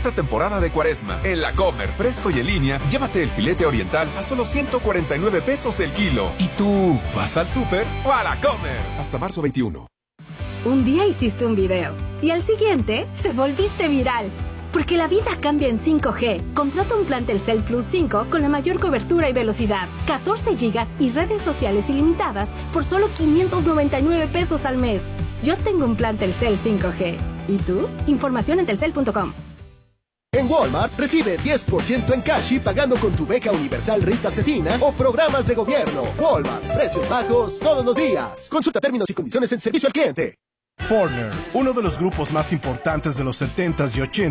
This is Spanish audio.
esta temporada de Cuaresma. En La Comer, fresco y en línea, llévate el filete oriental a solo 149 pesos el kilo. ¿Y tú, vas al súper o a La Comer? Hasta marzo 21. Un día hiciste un video y al siguiente te volviste viral. Porque la vida cambia en 5G. Contrata un plan Telcel Plus 5 con la mayor cobertura y velocidad, 14 gigas y redes sociales ilimitadas por solo 599 pesos al mes. Yo tengo un plan Telcel 5G. ¿Y tú? Información en telcel.com. En Walmart recibe 10% en cash y pagando con tu beca universal Rita Cecina o programas de gobierno. Walmart, precios bajos todos los días. Consulta términos y condiciones en servicio al cliente. Forner, uno de los grupos más importantes de los 70s y 80s,